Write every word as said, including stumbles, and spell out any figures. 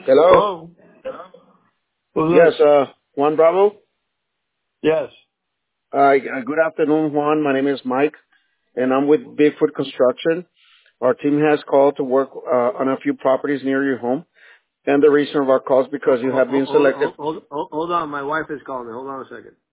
Hello? Hello? Who's Yes, this? uh, Juan Bravo. Yes. Uh, good afternoon, Juan. My name is Mike, and I'm with Bigfoot Construction. Our team has called to work uh, on a few properties near your home, and the reason of our call is because you Hold, have been hold, selected. hold, hold, hold on. My wife is calling me. Hold on a second.